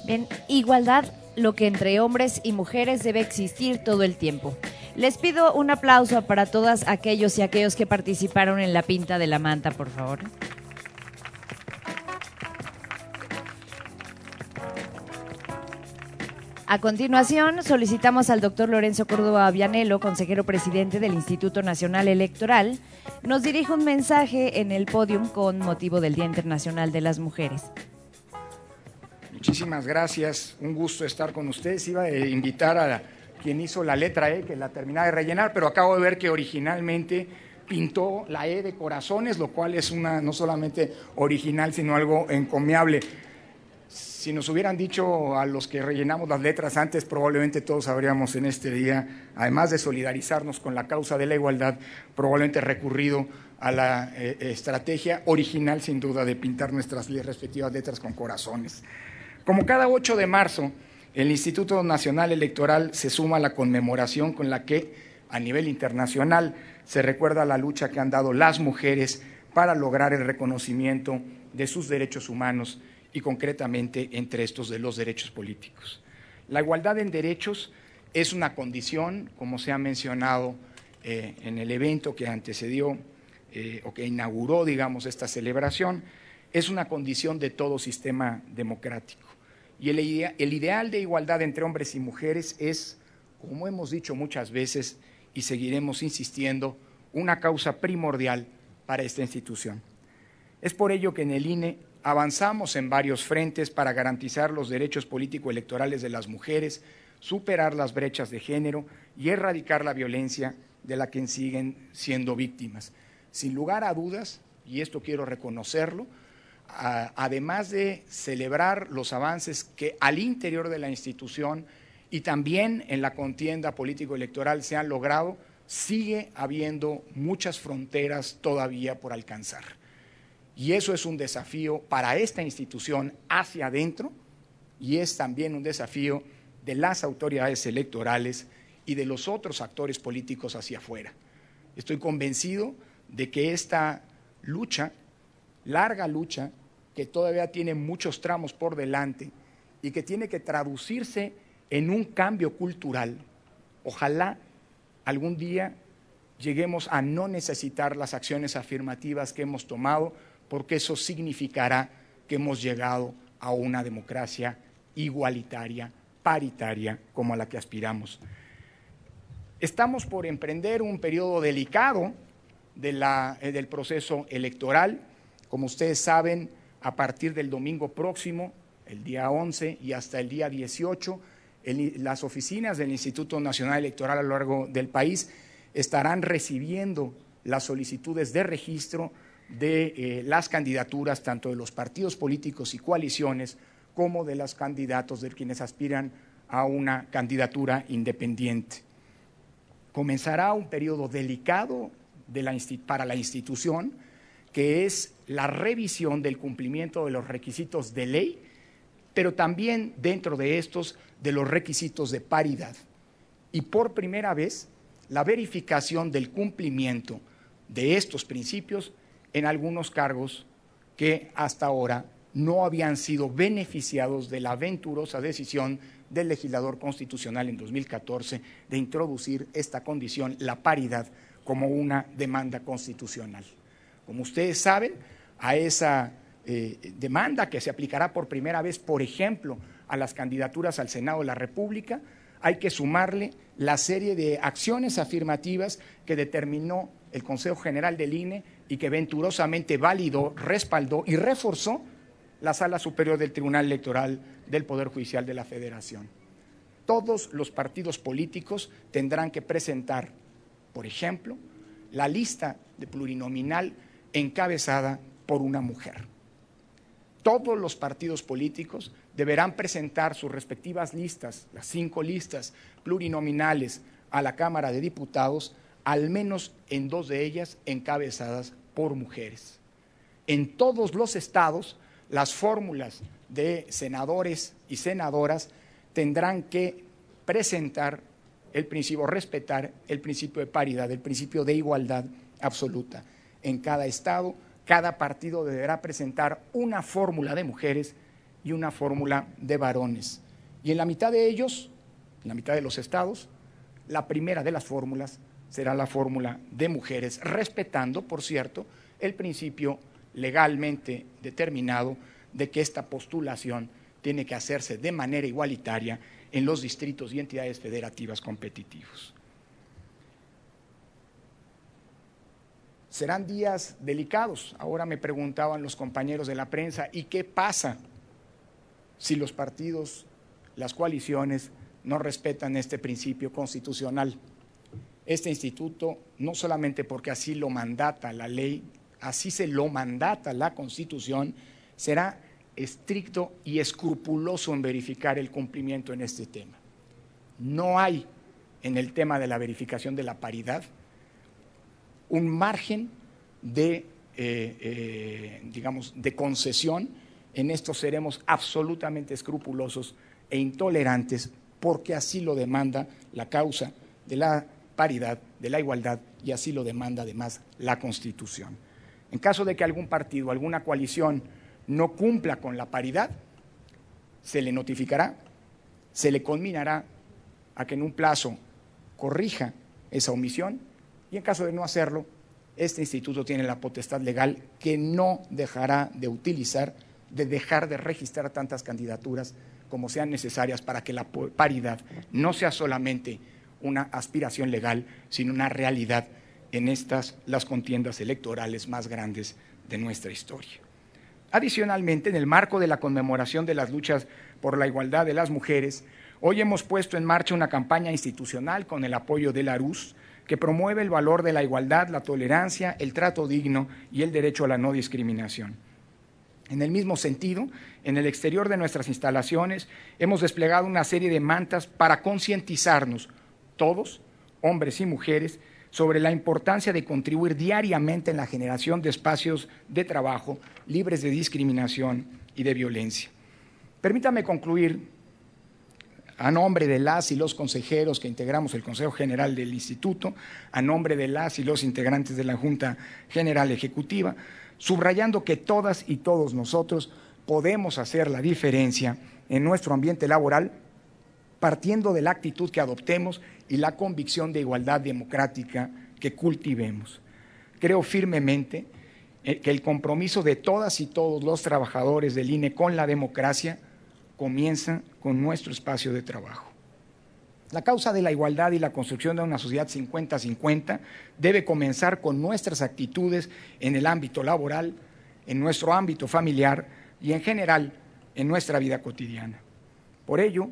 En igualdad, lo que entre hombres y mujeres debe existir todo el tiempo. Les pido un aplauso para todas aquellos y aquellos que participaron en la pinta de la manta, por favor. A continuación, solicitamos al doctor Lorenzo Córdoba Vianello, consejero presidente del Instituto Nacional Electoral, nos dirija un mensaje en el podium con motivo del Día Internacional de las Mujeres. Muchísimas gracias, un gusto estar con ustedes. Iba a invitar a quien hizo la letra E, que la terminaba de rellenar, pero acabo de ver que originalmente pintó la E de corazones, lo cual es una no solamente original, sino algo encomiable. Si nos hubieran dicho a los que rellenamos las letras antes, probablemente todos habríamos en este día, además de solidarizarnos con la causa de la igualdad, probablemente recurrido a la estrategia original, sin duda, de pintar nuestras respectivas letras con corazones. Como cada 8 de marzo, el Instituto Nacional Electoral se suma a la conmemoración con la que, a nivel internacional, se recuerda la lucha que han dado las mujeres para lograr el reconocimiento de sus derechos humanos y concretamente entre estos de los derechos políticos. La igualdad en derechos es una condición, como se ha mencionado en el evento que antecedió o que inauguró, digamos, esta celebración, es una condición de todo sistema democrático. Y el ideal de igualdad entre hombres y mujeres es, como hemos dicho muchas veces y seguiremos insistiendo, una causa primordial para esta institución. Es por ello que en el INE avanzamos en varios frentes para garantizar los derechos político-electorales de las mujeres, superar las brechas de género y erradicar la violencia de la que siguen siendo víctimas. Sin lugar a dudas, y esto quiero reconocerlo, además de celebrar los avances que al interior de la institución y también en la contienda político-electoral se han logrado, sigue habiendo muchas fronteras todavía por alcanzar. Y eso es un desafío para esta institución hacia adentro y es también un desafío de las autoridades electorales y de los otros actores políticos hacia afuera. Estoy convencido de que esta lucha, larga lucha, que todavía tiene muchos tramos por delante y que tiene que traducirse en un cambio cultural, ojalá algún día lleguemos a no necesitar las acciones afirmativas que hemos tomado, porque eso significará que hemos llegado a una democracia igualitaria, paritaria, como a la que aspiramos. Estamos por emprender un periodo delicado del proceso electoral. Como ustedes saben, a partir del domingo próximo, el día 11 y hasta el día 18, las oficinas del Instituto Nacional Electoral a lo largo del país estarán recibiendo las solicitudes de registro de las candidaturas tanto de los partidos políticos y coaliciones como de los candidatos de quienes aspiran a una candidatura independiente. Comenzará un periodo delicado para la institución, que es la revisión del cumplimiento de los requisitos de ley, pero también dentro de estos de los requisitos de paridad. Y por primera vez, la verificación del cumplimiento de estos principios en algunos cargos que hasta ahora no habían sido beneficiados de la aventurosa decisión del legislador constitucional en 2014 de introducir esta condición, la paridad, como una demanda constitucional. Como ustedes saben, a esa demanda que se aplicará por primera vez, por ejemplo, a las candidaturas al Senado de la República, hay que sumarle la serie de acciones afirmativas que determinó el Consejo General del INE y que venturosamente validó, respaldó y reforzó la Sala Superior del Tribunal Electoral del Poder Judicial de la Federación. Todos los partidos políticos tendrán que presentar, por ejemplo, la lista de plurinominal encabezada por una mujer. Todos los partidos políticos deberán presentar sus respectivas listas, las 5 listas plurinominales a la Cámara de Diputados, al menos en 2 de ellas encabezadas por mujeres. En todos los estados, las fórmulas de senadores y senadoras tendrán que presentar el principio, respetar el principio de paridad, el principio de igualdad absoluta. En cada estado, cada partido deberá presentar una fórmula de mujeres y una fórmula de varones. Y en la mitad de ellos, en la mitad de los estados, la primera de las fórmulas será la fórmula de mujeres, respetando, por cierto, el principio legalmente determinado de que esta postulación tiene que hacerse de manera igualitaria en los distritos y entidades federativas competitivos. Serán días delicados. Ahora me preguntaban los compañeros de la prensa, ¿y qué pasa si los partidos, las coaliciones, no respetan este principio constitucional? Este instituto, no solamente porque así lo mandata la ley, así se lo mandata la Constitución, será estricto y escrupuloso en verificar el cumplimiento en este tema. No hay en el tema de la verificación de la paridad un margen de, de concesión. En esto seremos absolutamente escrupulosos e intolerantes porque así lo demanda la causa de la paridad, de la igualdad, y así lo demanda además la Constitución. En caso de que algún partido, alguna coalición no cumpla con la paridad, se le notificará, se le conminará a que en un plazo corrija esa omisión, y en caso de no hacerlo, este instituto tiene la potestad legal que no dejará de utilizar, de dejar de registrar tantas candidaturas como sean necesarias para que la paridad no sea solamente una aspiración legal, sino una realidad en las contiendas electorales más grandes de nuestra historia. Adicionalmente, en el marco de la conmemoración de las luchas por la igualdad de las mujeres, hoy hemos puesto en marcha una campaña institucional con el apoyo de la ARUS que promueve el valor de la igualdad, la tolerancia, el trato digno y el derecho a la no discriminación. En el mismo sentido, en el exterior de nuestras instalaciones hemos desplegado una serie de mantas para concientizarnos, todos, hombres y mujeres, sobre la importancia de contribuir diariamente en la generación de espacios de trabajo libres de discriminación y de violencia. Permítame concluir a nombre de las y los consejeros que integramos el Consejo General del Instituto, a nombre de las y los integrantes de la Junta General Ejecutiva, subrayando que todas y todos nosotros podemos hacer la diferencia en nuestro ambiente laboral, partiendo de la actitud que adoptemos y la convicción de igualdad democrática que cultivemos. Creo firmemente que el compromiso de todas y todos los trabajadores del INE con la democracia comienza con nuestro espacio de trabajo. La causa de la igualdad y la construcción de una sociedad 50-50 debe comenzar con nuestras actitudes en el ámbito laboral, en nuestro ámbito familiar y en general en nuestra vida cotidiana. Por ello,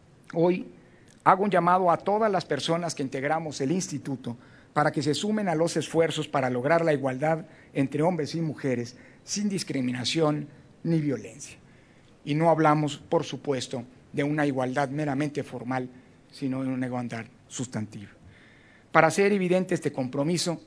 hoy hago un llamado a todas las personas que integramos el instituto para que se sumen a los esfuerzos para lograr la igualdad entre hombres y mujeres sin discriminación ni violencia. Y no hablamos, por supuesto, de una igualdad meramente formal, sino de una igualdad sustantiva. Para hacer evidente este compromiso,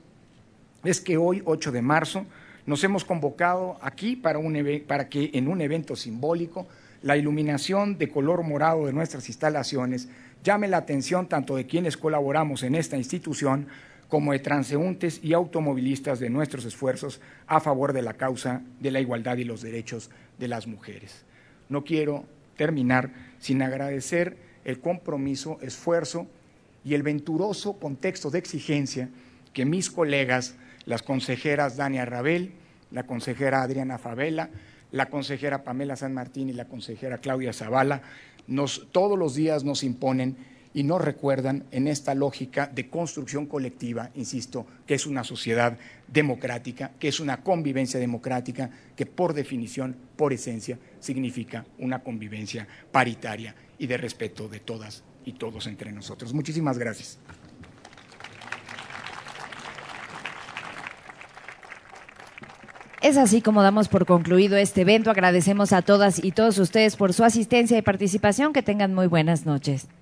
es que hoy, 8 de marzo, nos hemos convocado aquí para que en un evento simbólico la iluminación de color morado de nuestras instalaciones llame la atención tanto de quienes colaboramos en esta institución como de transeúntes y automovilistas de nuestros esfuerzos a favor de la causa de la igualdad y los derechos de las mujeres. No quiero terminar sin agradecer el compromiso, esfuerzo y el venturoso contexto de exigencia que mis colegas, las consejeras Dania Rabel, la consejera Adriana Favela, la consejera Pamela San Martín y la consejera Claudia Zavala, todos los días nos imponen y nos recuerdan en esta lógica de construcción colectiva, insisto, que es una sociedad democrática, que es una convivencia democrática, que por definición, por esencia, significa una convivencia paritaria y de respeto de todas y todos entre nosotros. Muchísimas gracias. Es así como damos por concluido este evento. Agradecemos a todas y todos ustedes por su asistencia y participación. Que tengan muy buenas noches.